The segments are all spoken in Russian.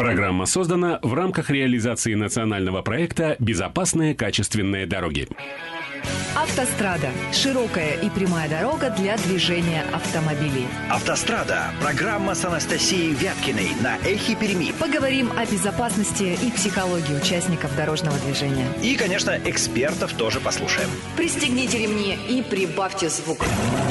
Программа создана в рамках реализации национального проекта «Безопасные качественные дороги». «Автострада» – широкая и прямая дорога для движения автомобилей. «Автострада» – программа с Анастасией Вяткиной на Эхе Перми. Поговорим о безопасности и психологии участников дорожного движения. И, конечно, экспертов тоже послушаем. Пристегните ремни и прибавьте звук.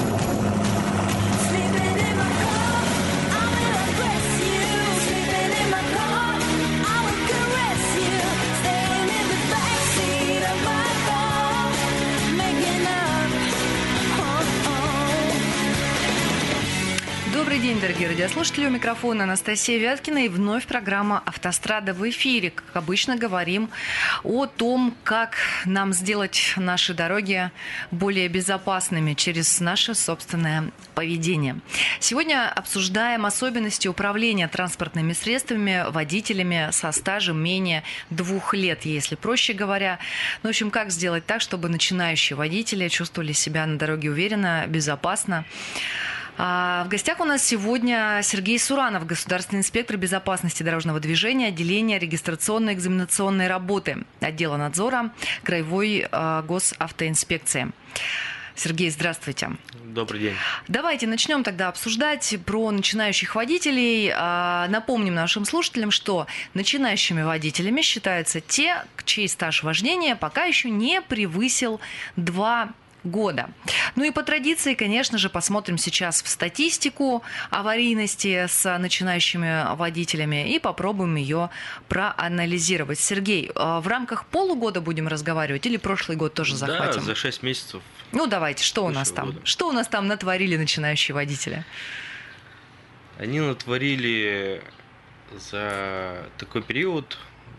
Добрый день, дорогие радиослушатели. У микрофона Анастасия Вяткина. И вновь программа «Автострада» в эфире. Как обычно, говорим о том, как нам сделать наши дороги более безопасными через наше собственное поведение. Сегодня обсуждаем особенности управления транспортными средствами водителями со стажем менее 2 лет, если проще говоря. Ну, в общем, как сделать так, чтобы начинающие водители чувствовали себя на дороге уверенно, безопасно. В гостях у нас сегодня Сергей Суранов, государственный инспектор безопасности дорожного движения, отделения регистрационно-экзаменационной работы, отдела надзора Краевой госавтоинспекции. Сергей, здравствуйте. Добрый день. Давайте начнем тогда обсуждать про начинающих водителей. Напомним нашим слушателям, что начинающими водителями считаются те, чей стаж вождения пока еще не превысил 2 года. Ну и по традиции, конечно же, посмотрим сейчас в статистику аварийности с начинающими водителями и попробуем ее проанализировать. Сергей, в рамках полугода будем разговаривать или прошлый год тоже захватим? Да, за 6 месяцев. Ну давайте, что у нас там? Года. Что у нас там натворили начинающие водители? Они натворили за такой период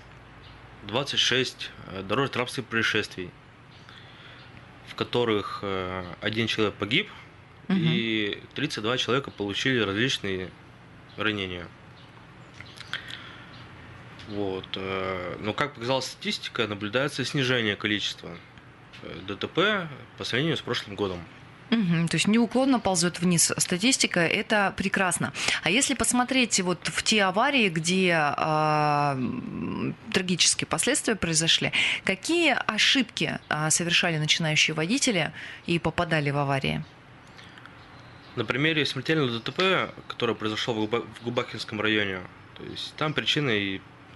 26 дорожно-транспортных происшествий, в которых 1 человек погиб, и 32 человека получили различные ранения. Вот. Но, как показала статистика, наблюдается снижение количества ДТП по сравнению с прошлым годом. То есть неуклонно ползет вниз статистика, это прекрасно. А если посмотреть вот в те аварии, где трагические последствия произошли, какие ошибки совершали начинающие водители и попадали в аварии? На примере смертельного ДТП, которое произошло в Губахинском районе, то есть там причиной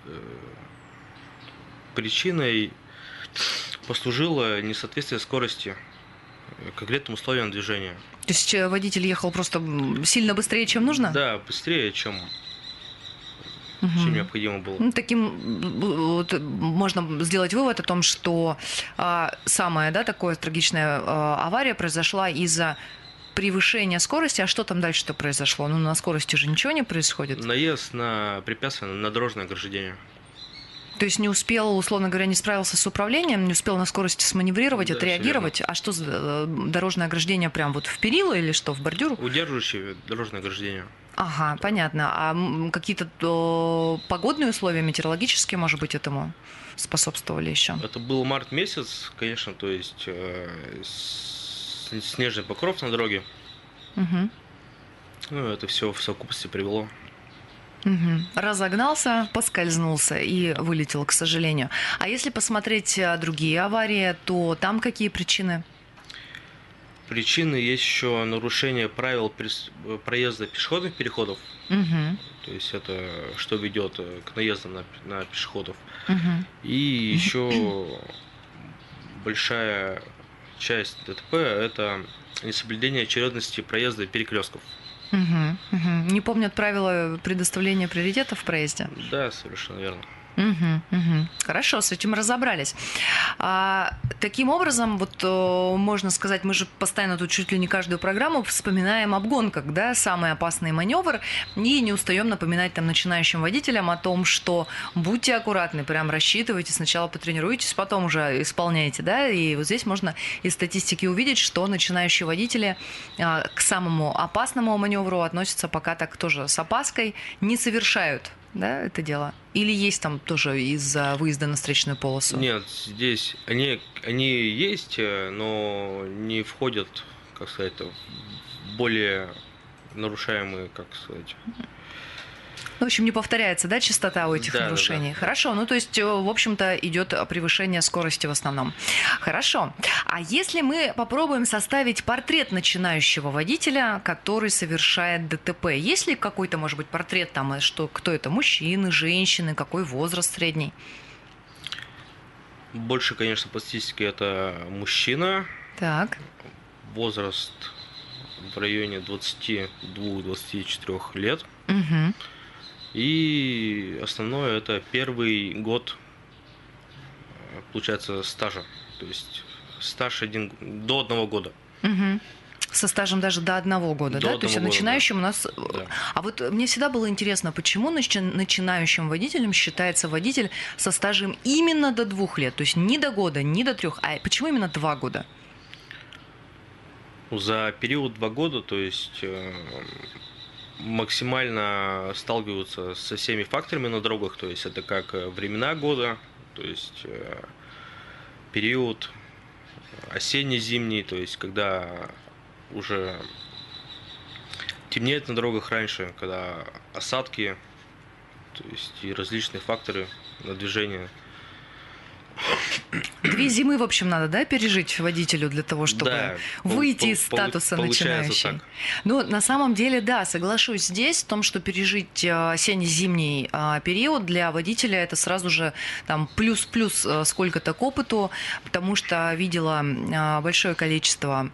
послужило несоответствие скорости конкретным условиям движения. То есть водитель ехал просто сильно быстрее, чем нужно? Да, быстрее, чем необходимо было. Ну, таким вот, можно сделать вывод о том, что самая такая трагичная авария произошла из-за превышения скорости. А что там дальше-то произошло? Ну, на скорости же ничего не происходит. Наезд на препятствие, на дорожное ограждение. То есть не успел, условно говоря, не справился с управлением, не успел на скорости сманеврировать, отреагировать. А что за дорожное ограждение? Прям вот в перила или что, в бордюр? Удерживающее дорожное ограждение. Ага, понятно. А какие-то погодные условия, метеорологические, может быть, этому способствовали еще? Это был март месяц, конечно, то есть снежный покров на дороге. Ну, это все в совокупности привело. Разогнался, поскользнулся и вылетел, к сожалению. А если посмотреть другие аварии, то там какие причины? Причины есть еще нарушение правил проезда пешеходных переходов. То есть это что ведет к наездам на пешеходов. И еще большая часть ДТП – это несоблюдение очередности проезда перекрестков. Не помнят правила предоставления приоритета в проезде? Да, совершенно верно. Хорошо, с этим разобрались. Таким образом, вот можно сказать, мы же постоянно тут чуть ли не каждую программу вспоминаем об гонках, да, самый опасный маневр, и не устаем напоминать там начинающим водителям о том, что будьте аккуратны, прям рассчитывайте, сначала потренируйтесь, потом уже исполняйте, да, и вот здесь можно из статистики увидеть, что начинающие водители к самому опасному маневру относятся пока так тоже с опаской, не совершают, да, это дело? Или есть там тоже из-за выезда на встречную полосу? Нет, здесь они есть, но не входят, как сказать, в более нарушаемые, как сказать, В общем, не повторяется, да, частота у этих нарушений? Да. Хорошо, ну то есть, в общем-то, идет превышение скорости в основном. Хорошо. А если мы попробуем составить портрет начинающего водителя, который совершает ДТП, есть ли какой-то, может быть, портрет там, что кто это, мужчины, женщины, какой возраст средний? Больше, конечно, по статистике это мужчина. Так. Возраст в районе 22-24 лет. Угу. И основное это первый год, получается, стажа. То есть стаж до 1 года. Угу. Со стажем даже до 1 года, да? То есть начинающим у нас... Да. А вот мне всегда было интересно, почему начинающим водителем считается водитель со стажем именно до 2 лет? То есть не до года, не до 3, а почему именно 2 года? За период 2 года, то есть... максимально сталкиваются со всеми факторами на дорогах, то есть это как времена года, то есть период осенне-зимний, то есть когда уже темнеет на дорогах раньше, когда осадки, то есть и различные факторы на движение. 2 зимы, в общем, надо, да, пережить водителю для того, чтобы выйти из статуса начинающий. Ну, на самом деле, да, соглашусь здесь, в том, что пережить осенне-зимний период для водителя это сразу же там плюс-плюс сколько-то к опыту, потому что видела большое количество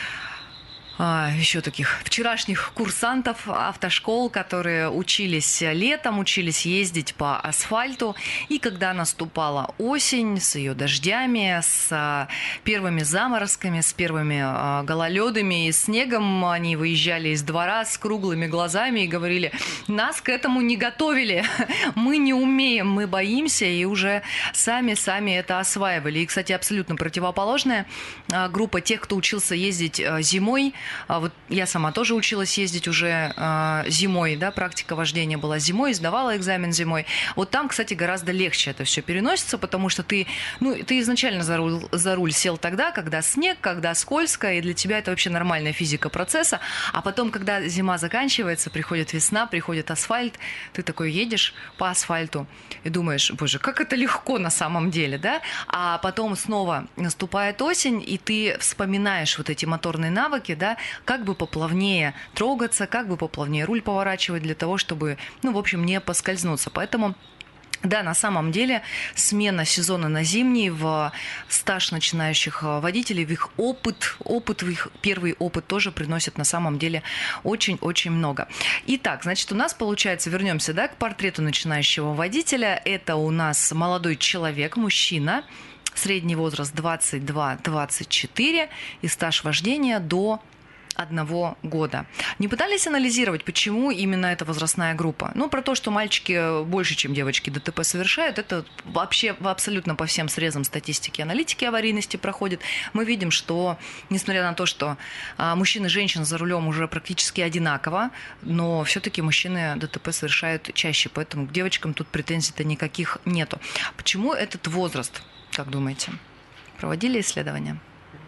еще таких вчерашних курсантов автошкол, которые учились летом, учились ездить по асфальту. И когда наступала осень с ее дождями, с первыми заморозками, с первыми гололедами и снегом, они выезжали из двора с круглыми глазами и говорили: нас к этому не готовили, мы не умеем, мы боимся, и уже сами это осваивали. И, кстати, абсолютно противоположная группа тех, кто учился ездить зимой. Вот я сама тоже училась ездить уже зимой, да, практика вождения была зимой, сдавала экзамен зимой. Вот там, кстати, гораздо легче это все переносится, потому что ты изначально за руль сел тогда, когда снег, когда скользко, и для тебя это вообще нормальная физика процесса. А потом, когда зима заканчивается, приходит весна, приходит асфальт, ты такой едешь по асфальту и думаешь: боже, как это легко на самом деле, да? А потом снова наступает осень, и ты вспоминаешь вот эти моторные навыки, да, как бы поплавнее трогаться, как бы поплавнее руль поворачивать для того, чтобы, в общем, не поскользнуться. Поэтому, да, на самом деле смена сезона на зимний в стаж начинающих водителей, в их опыт, в их первый опыт тоже приносит на самом деле очень-очень много. Итак, значит, у нас получается, вернемся, да, к портрету начинающего водителя. Это у нас молодой человек, мужчина, средний возраст 22-24 и стаж вождения до 1 года. Не пытались анализировать, почему именно эта возрастная группа? Про то, что мальчики больше, чем девочки, ДТП совершают, это вообще абсолютно по всем срезам статистики аналитики аварийности проходит. Мы видим, что, несмотря на то, что мужчин и женщин за рулем уже практически одинаково, но все-таки мужчины ДТП совершают чаще, поэтому к девочкам тут претензий-то никаких нету. Почему этот возраст, как думаете? Проводили исследования?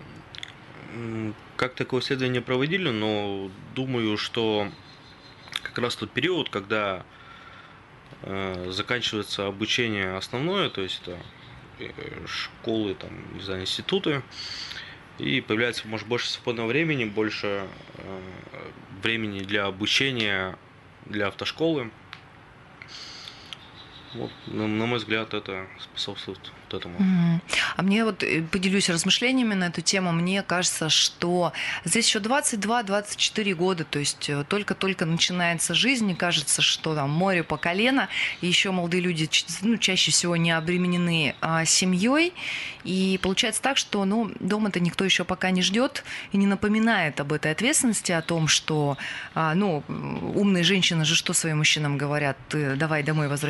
Как такое исследование проводили, но думаю, что как раз тот период, когда заканчивается обучение основное, то есть это школы, там, не знаю, институты, и появляется, может, больше свободного времени, больше времени для обучения, для автошколы. Вот, на мой взгляд, это способствует вот этому. А мне поделюсь размышлениями на эту тему. Мне кажется, что здесь еще 22-24 года, то есть только-только начинается жизнь. Мне кажется, что там море по колено, и еще молодые люди чаще всего не обременены семьей. И получается так, что дома-то никто еще пока не ждет и не напоминает об этой ответственности, о том, что умные женщины же что своим мужчинам говорят: ты давай домой возвращайся, живу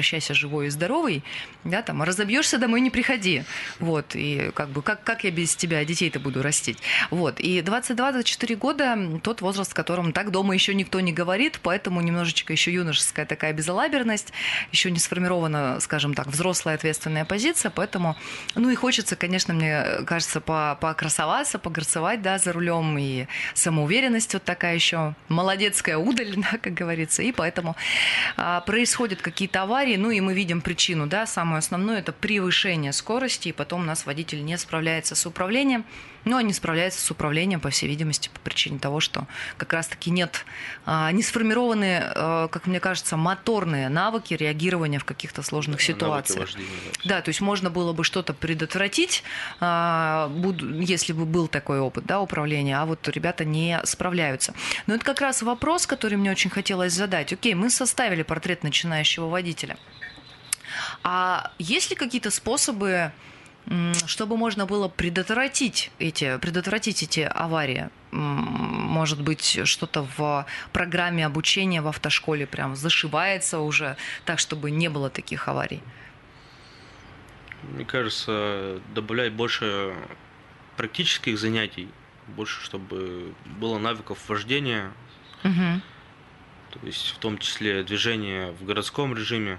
живой и здоровый, да, там, разобьешься, домой не приходи. Вот, и как я без тебя детей-то буду растить? Вот, и 22-24 года тот возраст, в котором так дома еще никто не говорит, поэтому немножечко еще юношеская такая безалаберность, еще не сформирована, скажем так, взрослая ответственная позиция, поэтому, и хочется, конечно, мне кажется, покрасоваться, погорцевать, да, за рулем, и самоуверенность вот такая еще, молодецкая удаль, да, как говорится, и поэтому происходят какие-то аварии, и мы видим причину, да, самое основное – это превышение скорости, и потом у нас водитель не справляется с управлением, а не справляется с управлением, по всей видимости, по причине того, что как раз-таки не сформированы, как мне кажется, моторные навыки реагирования в каких-то сложных ситуациях. Вождения, да, то есть можно было бы что-то предотвратить, если бы был такой опыт, да, управления, а вот ребята не справляются. Но это как раз вопрос, который мне очень хотелось задать. Окей, мы составили портрет начинающего водителя. А есть ли какие-то способы, чтобы можно было предотвратить эти аварии? Может быть, что-то в программе обучения в автошколе прям зашивается уже так, чтобы не было таких аварий? Мне кажется, добавлять больше практических занятий, больше, чтобы было навыков вождения, то есть в том числе движение в городском режиме.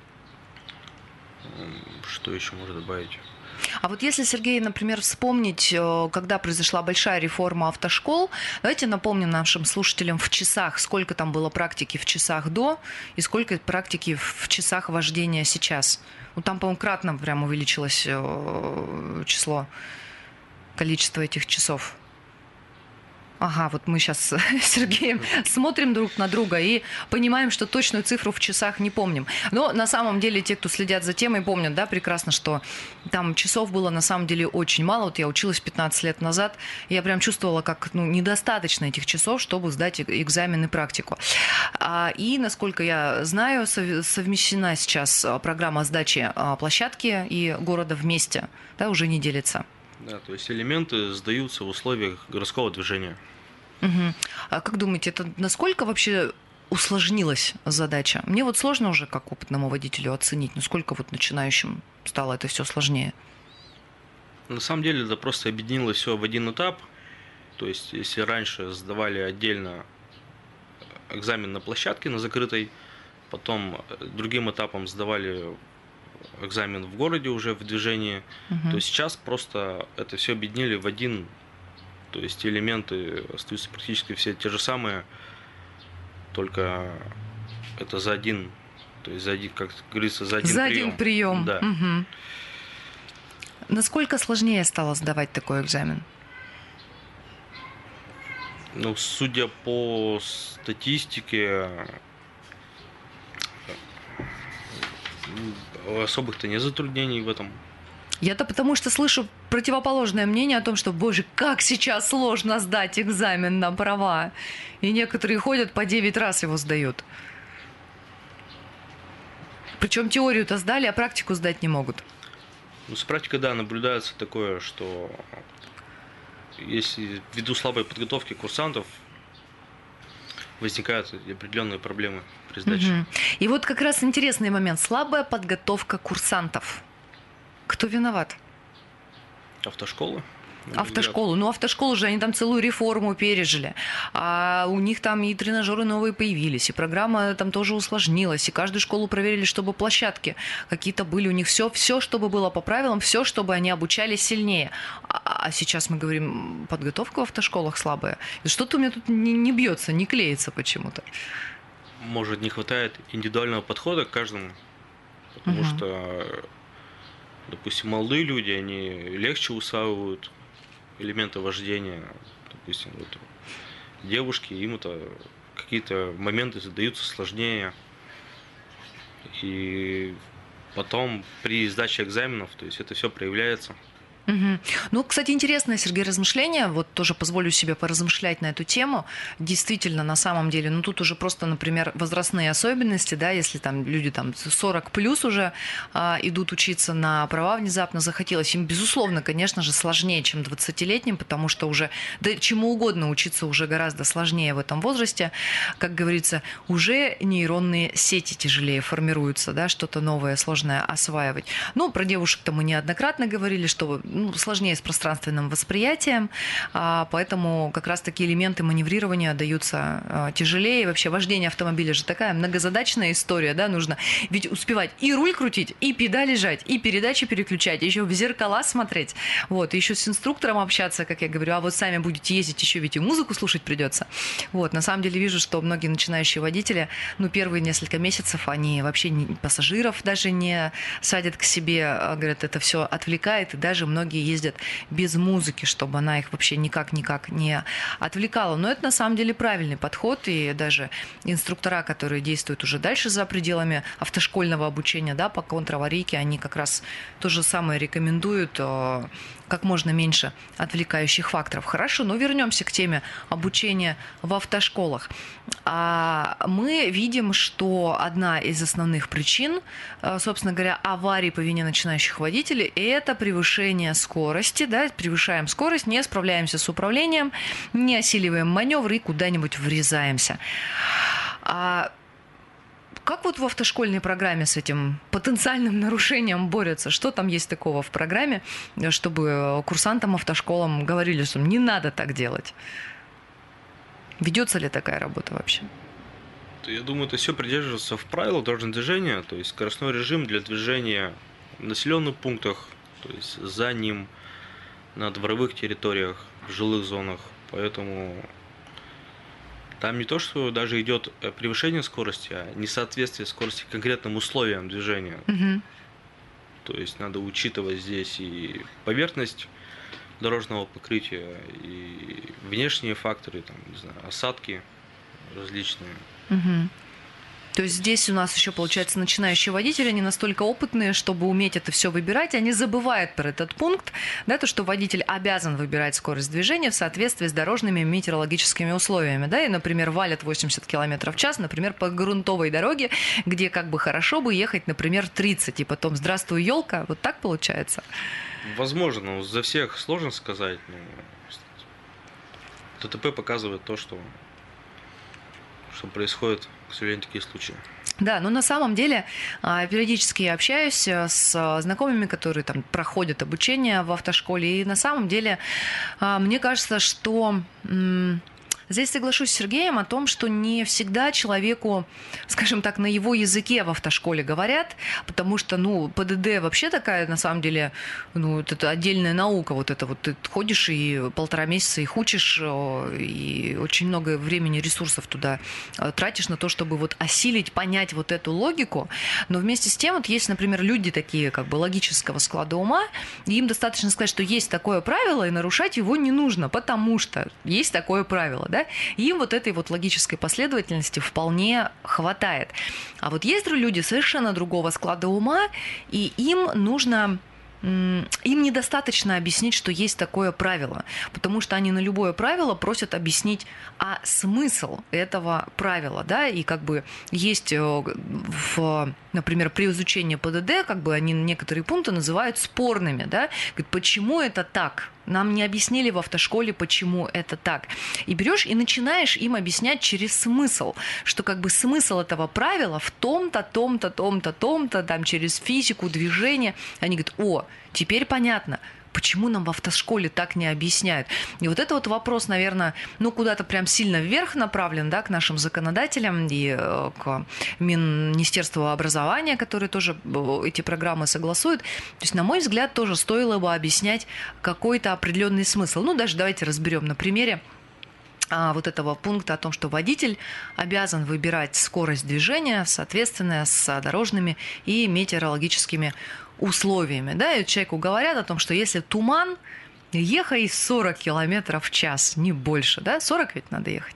Что еще можно добавить? А вот если, Сергей, например, вспомнить, когда произошла большая реформа автошкол, давайте напомним нашим слушателям в часах, сколько там было практики в часах до и сколько практики в часах вождения сейчас. Там, по-моему, кратно прям увеличилось количество этих часов. Ага, вот мы сейчас с Сергеем смотрим друг на друга и понимаем, что точную цифру в часах не помним. Но на самом деле те, кто следят за темой, помнят, да, прекрасно, что там часов было на самом деле очень мало. Вот я училась 15 лет назад, и я прям чувствовала, как недостаточно этих часов, чтобы сдать экзамен и практику. И, насколько я знаю, совмещена сейчас программа сдачи площадки и города вместе, да, уже не делится. Да, то есть элементы сдаются в условиях городского движения. Угу. А как думаете, это насколько вообще усложнилась задача? Мне вот сложно уже, как опытному водителю, оценить, насколько вот начинающим стало это все сложнее. На самом деле это просто объединилось все в один этап. То есть, если раньше сдавали отдельно экзамен на площадке, на закрытой, потом другим этапом сдавали экзамен в городе уже в движении, то сейчас просто это все объединили в один. То есть элементы остаются практически все те же самые, только это за один, то есть за один, как говорится, за один прием. Да. Угу. Насколько сложнее стало сдавать такой экзамен? Судя по статистике, особых-то нет затруднений в этом. Я-то потому что слышу противоположное мнение о том, что, боже, как сейчас сложно сдать экзамен на права. И некоторые ходят по 9 раз его сдают. Причем теорию-то сдали, а практику сдать не могут. С практикой, да, наблюдается такое, что если ввиду слабой подготовки курсантов возникают определенные проблемы при сдаче. Угу. И вот как раз интересный момент. Слабая подготовка курсантов. Кто виноват? Автошколы. Автошколу. Автошколу же, они там целую реформу пережили. А у них там и тренажеры новые появились, и программа там тоже усложнилась, и каждую школу проверили, чтобы площадки какие-то были у них. Все, чтобы было по правилам, все, чтобы они обучались сильнее. А сейчас мы говорим, подготовка в автошколах слабая. Что-то у меня тут не бьется, не клеится почему-то. Может, не хватает индивидуального подхода к каждому, потому что, допустим, молодые люди, они легче усваивают элементы вождения. Допустим, вот девушки, им это какие-то моменты задаются сложнее. И потом при сдаче экзаменов, то есть это все проявляется. Угу. Ну, кстати, интересное, Сергей, размышление. Вот тоже позволю себе поразмышлять на эту тему. Действительно, на самом деле, ну, тут уже просто, например, возрастные особенности, да, если там люди там 40 плюс уже идут учиться на права, внезапно захотелось. Им, безусловно, конечно же, сложнее, чем 20-летним, потому что уже, да чему угодно учиться уже гораздо сложнее в этом возрасте. Как говорится, уже нейронные сети тяжелее формируются, да, что-то новое, сложное осваивать. Ну, про девушек-то мы неоднократно говорили, что сложнее с пространственным восприятием, поэтому как раз такие элементы маневрирования даются тяжелее. Вообще вождение автомобиля же такая многозадачная история, да, нужно ведь успевать и руль крутить, и педали жать, и передачи переключать, еще в зеркала смотреть, вот, и еще с инструктором общаться, как я говорю, а вот сами будете ездить, еще ведь и музыку слушать придется. Вот, на самом деле вижу, что многие начинающие водители, ну, первые несколько месяцев они вообще пассажиров даже не садят к себе, говорят, это все отвлекает, и даже многие ездят без музыки, чтобы она их вообще никак не отвлекала. Но это на самом деле правильный подход, и даже инструктора, которые действуют уже дальше за пределами автошкольного обучения, да, по контраварийке, они как раз то же самое рекомендуют, как можно меньше отвлекающих факторов. Хорошо, но вернемся к теме обучения в автошколах. Мы видим, что одна из основных причин, собственно говоря, аварий по вине начинающих водителей – это превышение скорости. Да? Превышаем скорость, не справляемся с управлением, не осиливаем маневры и куда-нибудь врезаемся. Как вот в автошкольной программе с этим потенциальным нарушением борются? Что там есть такого в программе, чтобы курсантам, автошколам говорили, что не надо так делать? Ведется ли такая работа вообще? Я думаю, это все придерживается в правилах дорожного движения, то есть скоростной режим для движения в населенных пунктах, то есть за ним, на дворовых территориях, в жилых зонах. Поэтому там не то, что даже идет превышение скорости, а несоответствие скорости конкретным условиям движения. Угу. То есть надо учитывать здесь и поверхность дорожного покрытия, и внешние факторы, там, не знаю, осадки различные. Угу. То есть здесь у нас еще, получается, начинающие водители, они настолько опытные, чтобы уметь это все выбирать, они забывают про этот пункт, да, то, что водитель обязан выбирать скорость движения в соответствии с дорожными метеорологическими условиями, да, и, например, валят 80 км в час, например, по грунтовой дороге, где как бы хорошо бы ехать, например, 30, и потом «Здравствуй, елка», вот так получается? Возможно, но за всех сложно сказать, но ДТП показывает то, что происходит, к сожалению, такие случаи. Да, но на самом деле периодически я общаюсь с знакомыми, которые там проходят обучение в автошколе, и на самом деле мне кажется, что здесь соглашусь с Сергеем о том, что не всегда человеку, скажем так, на его языке в автошколе говорят, потому что, ПДД вообще такая, на самом деле, это отдельная наука, вот это вот ты ходишь и 1,5 месяца их учишь, и очень много времени, ресурсов туда тратишь на то, чтобы вот осилить, понять вот эту логику, но вместе с тем вот есть, например, люди такие, как бы логического склада ума, и им достаточно сказать, что есть такое правило, и нарушать его не нужно, потому что есть такое правило, да, и им вот этой вот логической последовательности вполне хватает. А вот есть люди совершенно другого склада ума, и им недостаточно объяснить, что есть такое правило, потому что они на любое правило просят объяснить, смысл этого правила, да, и как бы есть, например, при изучении ПДД, как бы они некоторые пункты называют спорными, да, говорят, почему это так? Нам не объяснили в автошколе, почему это так. И берешь и начинаешь им объяснять через смысл, что как бы смысл этого правила в том-то, том-то, том-то, том-то, там через физику, движение. Они говорят, теперь понятно, почему нам в автошколе так не объясняют. И вот это вот вопрос, наверное, куда-то прям сильно вверх направлен, да, к нашим законодателям и к Министерству образования, которые тоже эти программы согласуют. То есть, на мой взгляд, тоже стоило бы объяснять какой-то определенный смысл. Даже давайте разберем на примере вот этого пункта о том, что водитель обязан выбирать скорость движения, соответственно, с дорожными и метеорологическими условиями. Да? И человеку говорят о том, что если туман, ехай 40 км в час, не больше. Да? 40 ведь надо ехать.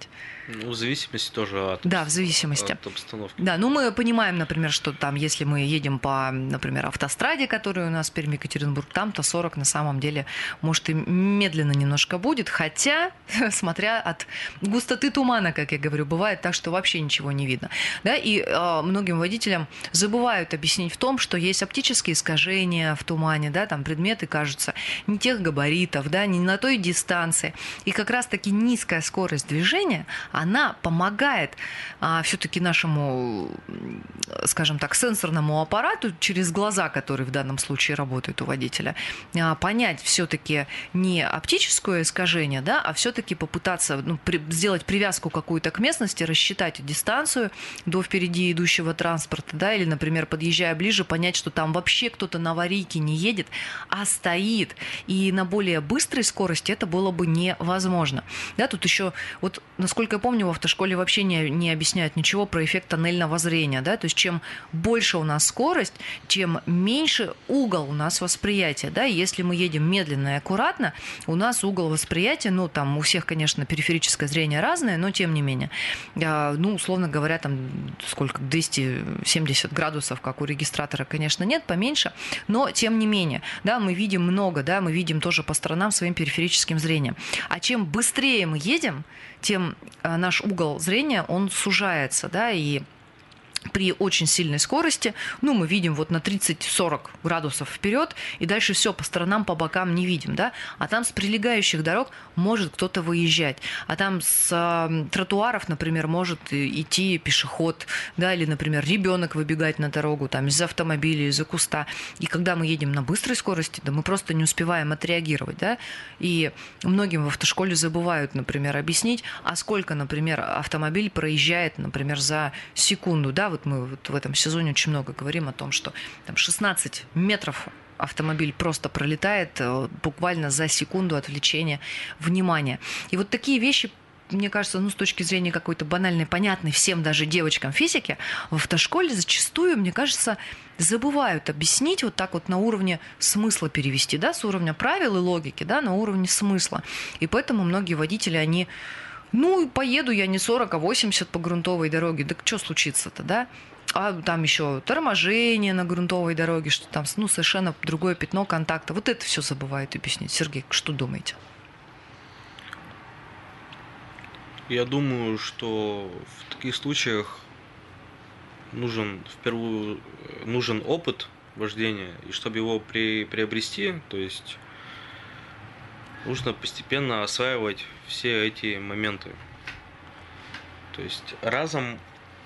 Ну, в зависимости тоже от, Да, в зависимости от обстановки. Да, ну мы понимаем, например, что там, если мы едем по, например, автостраде, которая у нас Пермь-Екатеринбург, там-то 40 на самом деле, может, и медленно немножко будет, хотя, смотря от густоты тумана, как я говорю, бывает так, что вообще ничего не видно. Да, и многим водителям забывают объяснить в том, что есть оптические искажения в тумане, да, там предметы кажутся не тех габаритов, да, не на той дистанции. И как раз-таки низкая скорость движения, она помогает все-таки нашему, скажем так, сенсорному аппарату через глаза, которые в данном случае работают у водителя, понять все-таки не оптическое искажение, да, а все-таки попытаться сделать привязку какую-то к местности, рассчитать дистанцию до впереди идущего транспорта, да, или, например, подъезжая ближе, понять, что там вообще кто-то на аварийке не едет, а стоит. И на более быстрой скорости это было бы невозможно. Да, тут еще, вот, насколько я помню, в автошколе вообще не объясняют ничего про эффект тоннельного зрения. Да? То есть чем больше у нас скорость, тем меньше угол у нас восприятия. Да? Если мы едем медленно и аккуратно, у нас угол восприятия, ну, там у всех, конечно, периферическое зрение разное, но тем не менее, ну, условно говоря, там сколько, 270 градусов, как у регистратора, конечно, нет, поменьше, но тем не менее, да, мы видим много, да, мы видим тоже по сторонам своим периферическим зрением. А чем быстрее мы едем, тем наш угол зрения, он сужается, да, и при очень сильной скорости, ну, мы видим вот на 30-40 градусов вперед, и дальше все по сторонам, по бокам не видим, да, а там с прилегающих дорог может кто-то выезжать, а там с тротуаров, например, может идти пешеход, да, или, например, ребенок выбегать на дорогу, там, из-за автомобиля, из-за куста, и когда мы едем на быстрой скорости, да, мы просто не успеваем отреагировать, да, и многим в автошколе забывают, например, объяснить, а сколько, например, автомобиль проезжает, например, за секунду, да, вот мы вот в этом сезоне очень много говорим о том, что там 16 метров автомобиль просто пролетает буквально за секунду отвлечения внимания. И вот такие вещи, мне кажется, ну, с точки зрения какой-то банальной, понятной всем даже девочкам физики, в автошколе зачастую, мне кажется, забывают объяснить вот так вот на уровне смысла перевести, да, с уровня правил и логики, да, на уровне смысла. И поэтому многие водители, они... Ну, поеду я не 40, а 80 по грунтовой дороге. Так что случится-то, да? А там еще торможение на грунтовой дороге, что там, ну, совершенно другое пятно контакта. Вот это все забывают объяснить. Сергей, что думаете? Я думаю, что в таких случаях нужен опыт вождения, и чтобы его приобрести, то есть нужно постепенно осваивать все эти моменты. То есть разом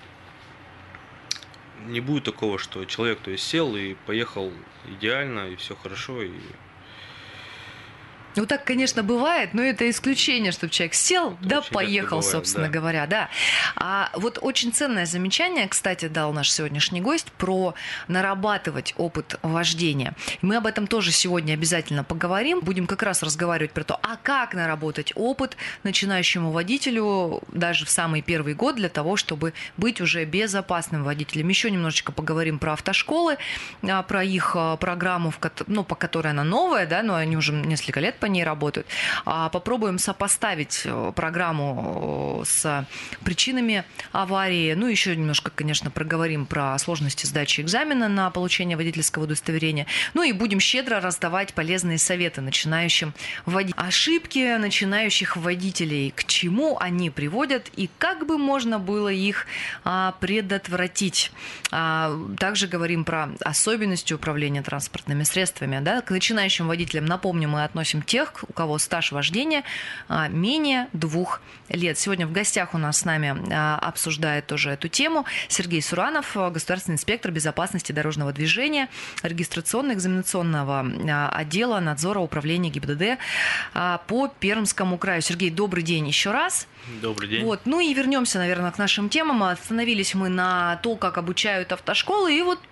не будет такого, что человек, то есть, сел и поехал идеально, и все хорошо, и... Ну, так, конечно, бывает, но это исключение, чтобы человек сел, это да, поехал, бывает, собственно говоря, да. А вот очень ценное замечание, кстати, дал наш сегодняшний гость про нарабатывать опыт вождения. Мы об этом тоже сегодня обязательно поговорим. Будем как раз разговаривать про то, а как наработать опыт начинающему водителю даже в самый первый год для того, чтобы быть уже безопасным водителем. Еще немножечко поговорим про автошколы, про их программу, ну, по которой она новая, да, но они уже несколько лет по ней работают. Попробуем сопоставить программу с причинами аварии. Ну, еще немножко, конечно, проговорим про сложности сдачи экзамена на получение водительского удостоверения. Ну, и будем щедро раздавать полезные советы начинающим водителям. Ошибки начинающих водителей, к чему они приводят и как бы можно было их предотвратить. Также говорим про особенности управления транспортными средствами. Да? К начинающим водителям, напомню, мы относим тех, у кого стаж вождения менее 2 лет. Сегодня в гостях у нас с нами обсуждает тоже эту тему Сергей Суранов, государственный инспектор безопасности дорожного движения, регистрационно-экзаменационного отдела надзора управления ГИБДД по Пермскому краю. Сергей, добрый день еще раз. Добрый день. Вот. Ну и вернемся, наверное, к нашим темам. Остановились мы на то, как обучают автошколы, и вот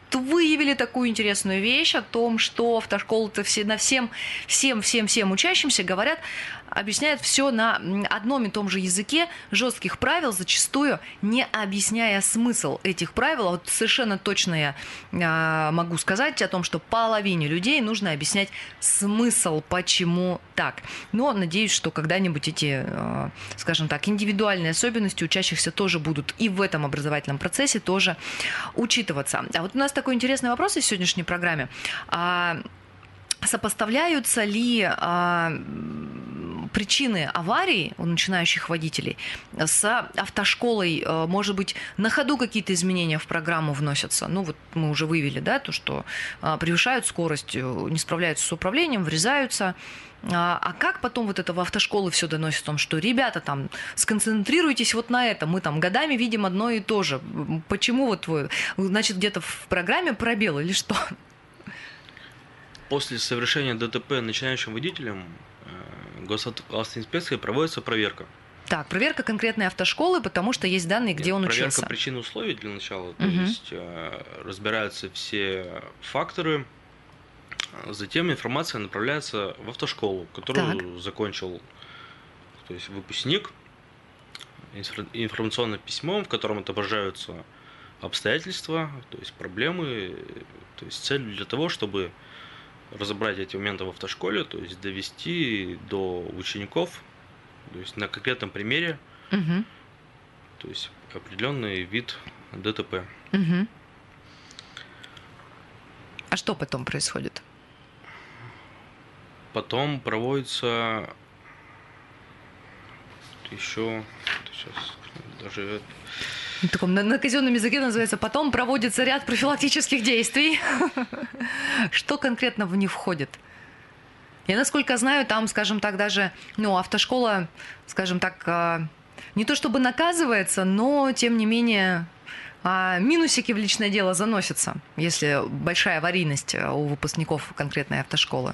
выявили такую интересную вещь о том, что автошколы-то всем учащимся говорят, объясняют все на одном и том же языке, жестких правил, зачастую не объясняя смысл этих правил. Вот совершенно точно я могу сказать о том, что половине людей нужно объяснять смысл, почему так. Но надеюсь, что когда-нибудь эти, скажем так, индивидуальные особенности учащихся тоже будут и в этом образовательном процессе тоже учитываться. А вот у нас такой интересный вопрос в сегодняшней программе. Сопоставляются ли причины аварий у начинающих водителей с автошколой? Может быть, на ходу какие-то изменения в программу вносятся? Ну, вот мы уже вывели, да, то, что превышают скорость, не справляются с управлением, врезаются. А как потом вот это в автошколы все доносит о том, что ребята там сконцентрируйтесь вот на этом, мы там годами видим одно и то же. Почему вот вы, значит, где-то в программе пробел или что? После совершения ДТП начинающим водителем госавтоинспекцией проводится проверка. Так, проверка конкретной автошколы, потому что есть данные, где он проверка учился. Проверка причин и условий для начала, то есть разбираются все факторы. Затем информация направляется в автошколу, которую закончил, то есть выпускник, информационным письмом, в котором отображаются обстоятельства, то есть проблемы, то есть цель для того, чтобы разобрать эти моменты в автошколе, то есть довести до учеников, то есть на конкретном примере, то есть определенный вид ДТП. А что потом происходит? Потом проводится еще сейчас даже в таком на казенном языке называется «потом проводится ряд профилактических действий». Что конкретно в них входит? Я, насколько знаю, там, скажем так, даже автошкола, скажем так, не то чтобы наказывается, но, тем не менее, минусики в личное дело заносятся, если большая аварийность у выпускников конкретной автошколы.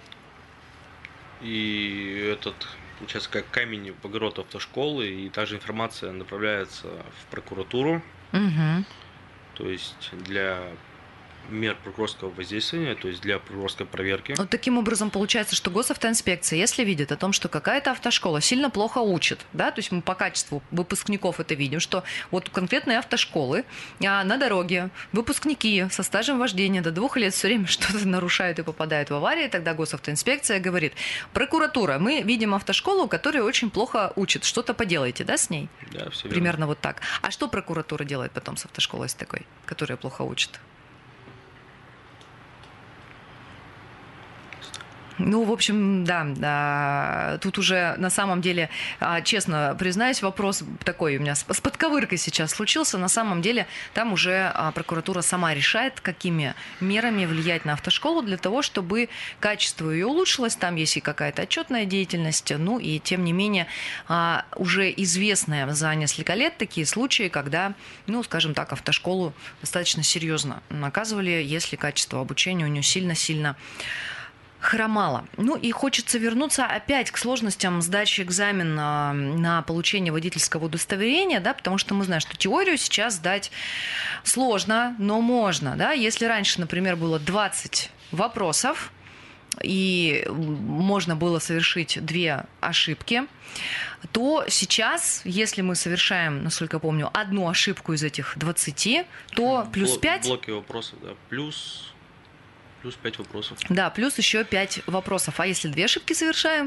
И этот, получается, как камень в огород автошколы, и также информация направляется в прокуратуру, то есть для мер прокурорского воздействия, то есть для прокурорской проверки. Вот таким образом получается, что госавтоинспекция, если видит о том, что какая-то автошкола сильно плохо учит, да, то есть мы по качеству выпускников это видим, что вот конкретные автошколы на дороге выпускники со стажем вождения до 2 лет все время что-то нарушают и попадают в аварии, тогда госавтоинспекция говорит: прокуратура, мы видим автошколу, которая очень плохо учит, что-то поделайте, да, с ней? Да, все верно. Примерно вот так. А что прокуратура делает потом с автошколой с такой, которая плохо учит? Ну, в общем, да, тут уже на самом деле, честно признаюсь, вопрос такой у меня с подковыркой сейчас случился. На самом деле там уже прокуратура сама решает, какими мерами влиять на автошколу для того, чтобы качество ее улучшилось. Там есть и какая-то отчетная деятельность, ну и тем не менее уже известные за несколько лет такие случаи, когда, ну, скажем так, автошколу достаточно серьезно наказывали, если качество обучения у нее сильно-сильно хромало. Ну и хочется вернуться опять к сложностям сдачи экзамена на получение водительского удостоверения, да, потому что мы знаем, что теорию сейчас сдать сложно, но можно, да. Если раньше, например, было 20 вопросов, и можно было совершить 2 ошибки, то сейчас, если мы совершаем, насколько я помню, 1 ошибку из этих 20, то плюс 5... Блоки вопросов, да, плюс 5 вопросов. Да, плюс еще 5 вопросов. А если 2 ошибки совершаем?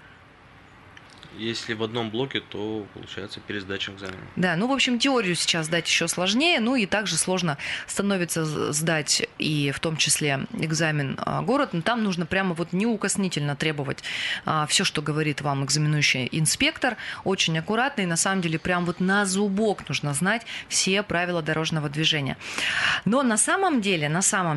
Если в одном блоке, то получается пересдача экзамена. Да, ну, в общем, теорию сейчас сдать еще сложнее, ну и также сложно становится сдать и в том числе экзамен город. Но там нужно прямо вот неукоснительно требовать все, что говорит вам экзаменующий инспектор, очень аккуратно, и на самом деле прям вот на зубок нужно знать все правила дорожного движения. Но на самом деле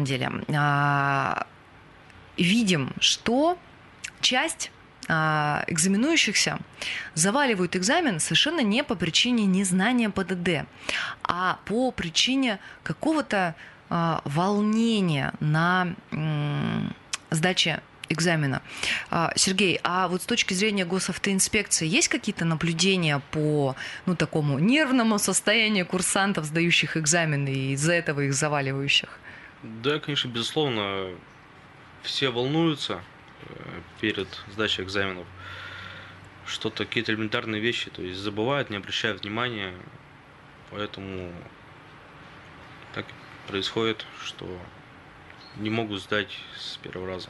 видим, что часть экзаменующихся заваливают экзамен совершенно не по причине незнания ПДД, а по причине какого-то волнения на сдаче экзамена. Сергей, а вот с точки зрения госавтоинспекции есть какие-то наблюдения по такому нервному состоянию курсантов, сдающих экзамены, и из-за этого их заваливающих? Да, конечно, безусловно, все волнуются перед сдачей экзаменов. Что-то, какие-то элементарные вещи, то есть забывают, не обращают внимания. Поэтому так происходит, что не могут сдать с первого раза.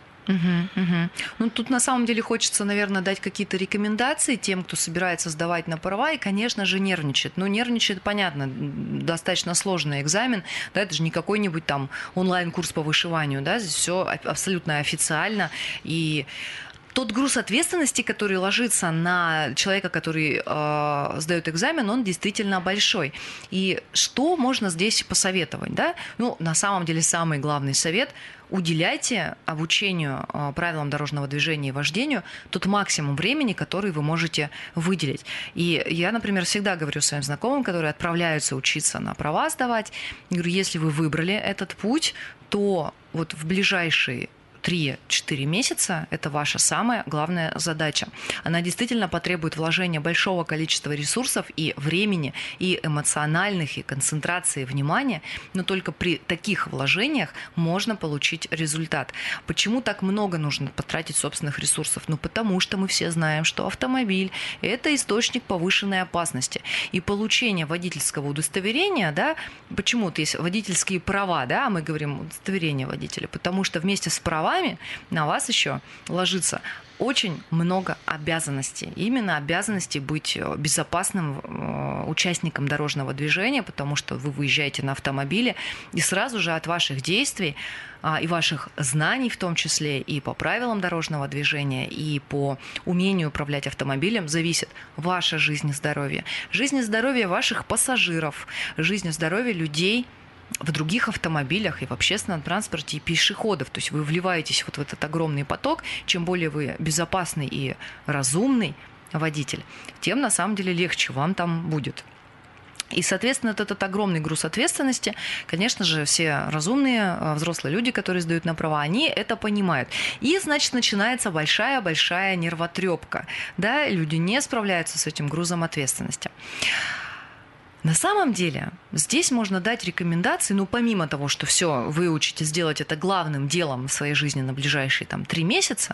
Ну, тут на самом деле хочется, наверное, дать какие-то рекомендации тем, кто собирается сдавать на права, и, конечно же, нервничает. Ну, нервничает, понятно, достаточно сложный экзамен, да, это же не какой-нибудь там онлайн-курс по вышиванию, да, здесь все абсолютно официально, и тот груз ответственности, который ложится на человека, который сдает экзамен, он действительно большой. И что можно здесь посоветовать? Да? Ну, на самом деле, самый главный совет – уделяйте обучению правилам дорожного движения и вождению тот максимум времени, который вы можете выделить. И я, например, всегда говорю своим знакомым, которые отправляются учиться на права сдавать, говорю, если вы выбрали этот путь, то вот в ближайшие 3-4 месяца – это ваша самая главная задача. Она действительно потребует вложения большого количества ресурсов и времени, и эмоциональных, и концентрации внимания, но только при таких вложениях можно получить результат. Почему так много нужно потратить собственных ресурсов? Ну, потому что мы все знаем, что автомобиль – это источник повышенной опасности. И получение водительского удостоверения, да, почему-то есть водительские права, да, а мы говорим удостоверение водителя, потому что вместе с правами на вас еще ложится очень много обязанностей. Именно обязанности быть безопасным участником дорожного движения, потому что вы выезжаете на автомобиле, и сразу же от ваших действий и ваших знаний в том числе, и по правилам дорожного движения, и по умению управлять автомобилем зависит ваша жизнь и здоровье. Жизнь и здоровье ваших пассажиров, жизнь и здоровье людей в других автомобилях и в общественном транспорте, и пешеходов. То есть вы вливаетесь вот в этот огромный поток. Чем более вы безопасный и разумный водитель, тем на самом деле легче вам там будет. И, соответственно, этот огромный груз ответственности, конечно же, все разумные взрослые люди, которые сдают на права, они это понимают. И, значит, начинается большая-большая нервотрепка. Да? Люди не справляются с этим грузом ответственности. На самом деле, здесь можно дать рекомендации, ну, помимо того, что все, выучите сделать это главным делом в своей жизни на ближайшие 3 месяца,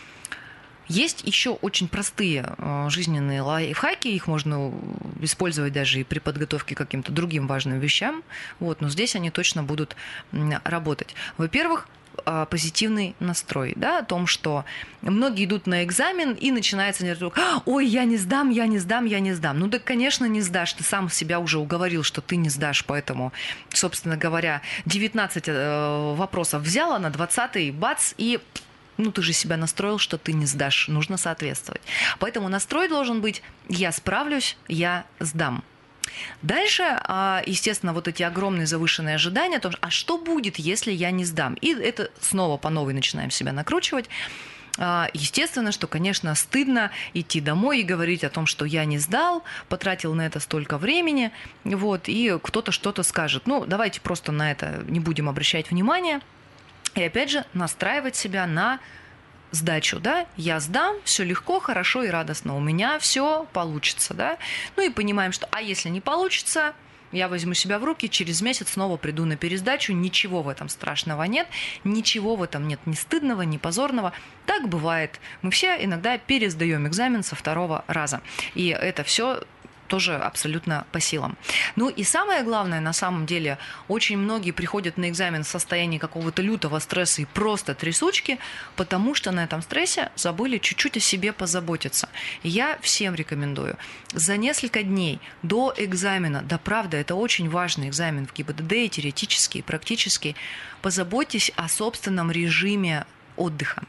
есть еще очень простые жизненные лайфхаки, их можно использовать даже и при подготовке к каким-то другим важным вещам, вот, но здесь они точно будут работать. Во-первых, позитивный настрой, да, о том, что многие идут на экзамен и начинается ой, я не сдам. Ну да, конечно, не сдашь, ты сам себя уже уговорил, что ты не сдашь, поэтому, собственно говоря, 19 вопросов взяла, на 20-й бац, и ты же себя настроил, что ты не сдашь, нужно соответствовать. Поэтому настрой должен быть «я справлюсь, я сдам». Дальше, естественно, вот эти огромные завышенные ожидания, то, а что будет, если я не сдам? И это снова по новой начинаем себя накручивать. Естественно, что, конечно, стыдно идти домой и говорить о том, что я не сдал, потратил на это столько времени, вот, и кто-то что-то скажет. Давайте просто на это не будем обращать внимания. И опять же, настраивать себя на сдачу, да, я сдам, все легко, хорошо и радостно, у меня все получится, да, и понимаем, что, если не получится, я возьму себя в руки, через месяц снова приду на пересдачу, ничего в этом страшного нет, ничего в этом нет ни стыдного, ни позорного, так бывает, мы все иногда пересдаем экзамен со 2-го раза, и это все тоже абсолютно по силам. И самое главное, на самом деле, очень многие приходят на экзамен в состоянии какого-то лютого стресса и просто трясучки, потому что на этом стрессе забыли чуть-чуть о себе позаботиться. И я всем рекомендую за несколько дней до экзамена, да правда, это очень важный экзамен в ГИБДД, и теоретический, и практический, позаботьтесь о собственном режиме отдыха.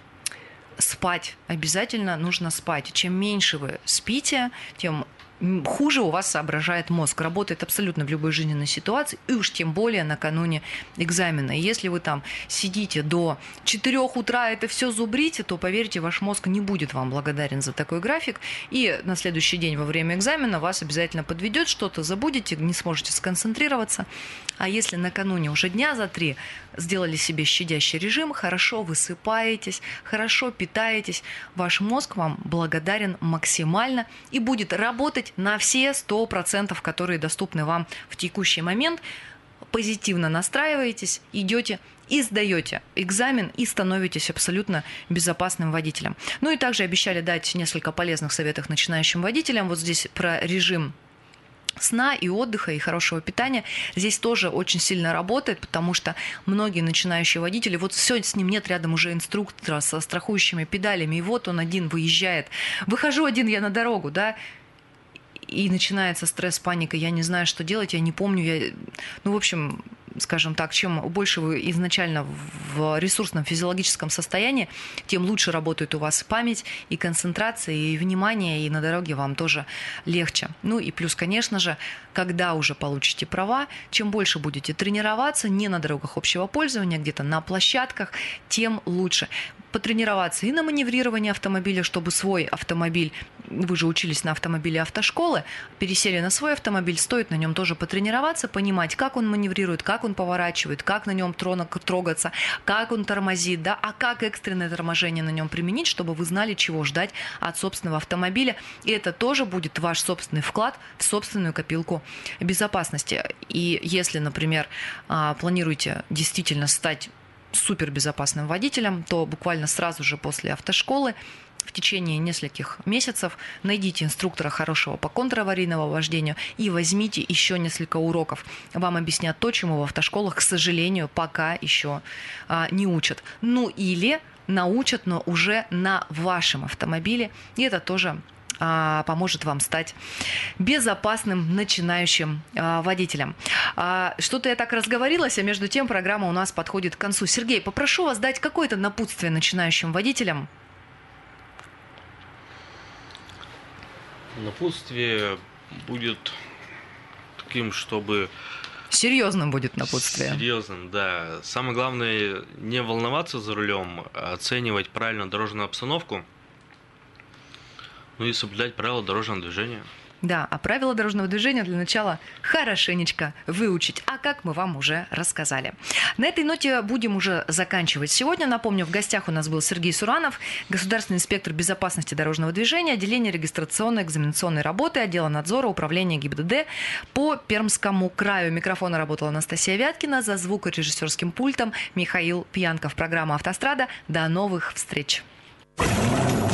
Спать. Обязательно нужно спать. Чем меньше вы спите, тем хуже у вас соображает мозг, работает абсолютно в любой жизненной ситуации, и уж тем более накануне экзамена. И если вы там сидите до 4 утра, это все зубрите, то, поверьте, ваш мозг не будет вам благодарен за такой график, и на следующий день во время экзамена вас обязательно подведет, что-то забудете, не сможете сконцентрироваться. А если накануне уже дня за 3 сделали себе щадящий режим, хорошо высыпаетесь, хорошо питаетесь, ваш мозг вам благодарен максимально и будет работать на все 100%, которые доступны вам в текущий момент, позитивно настраиваетесь, идете и сдаете экзамен и становитесь абсолютно безопасным водителем. Ну и также обещали дать несколько полезных советов начинающим водителям. Вот здесь про режим сна и отдыха, и хорошего питания. Здесь тоже очень сильно работает, потому что многие начинающие водители, вот все, с ним нет рядом уже инструктора со страхующими педалями, и вот он один выезжает. Выхожу один я на дорогу, да, и начинается стресс, паника, я не знаю, что делать, я не помню, ну, в общем, скажем так, чем больше вы изначально в ресурсном физиологическом состоянии, тем лучше работает у вас память и концентрация, и внимание, и на дороге вам тоже легче. Ну и плюс, конечно же, когда уже получите права, чем больше будете тренироваться не на дорогах общего пользования, где-то на площадках, тем лучше. Потренироваться и на маневрировании автомобиля, чтобы свой автомобиль, вы же учились на автомобиле автошколы, пересели на свой автомобиль, стоит на нем тоже потренироваться, понимать, как он маневрирует, как он поворачивает, как на нем трогаться, как он тормозит, да, а как экстренное торможение на нем применить, чтобы вы знали, чего ждать от собственного автомобиля. И это тоже будет ваш собственный вклад в собственную копилку безопасности. И если, например, планируете действительно стать супербезопасным водителем, то буквально сразу же после автошколы в течение нескольких месяцев найдите инструктора хорошего по контраварийному вождению и возьмите еще несколько уроков. Вам объяснят то, чему в автошколах, к сожалению, пока еще не учат. Ну или научат, но уже на вашем автомобиле. И это тоже поможет вам стать безопасным начинающим водителем. Что-то я так разговорилась, а между тем программа у нас подходит к концу. Сергей, попрошу вас дать какое-то напутствие начинающим водителям. Напутствие будет таким, чтобы... Серьезным будет напутствие. Серьезным, да. Самое главное не волноваться за рулем, а оценивать правильно дорожную обстановку. Ну и соблюдать правила дорожного движения. Да, а правила дорожного движения для начала хорошенечко выучить. А как мы вам уже рассказали. На этой ноте будем уже заканчивать сегодня. Напомню, в гостях у нас был Сергей Суранов, государственный инспектор безопасности дорожного движения, отделение регистрационной экзаменационной работы, отдела надзора управления ГИБДД по Пермскому краю. Микрофона работала Анастасия Вяткина, за звукорежиссерским пультом Михаил Пьянков. Программа «Автострада». До новых встреч.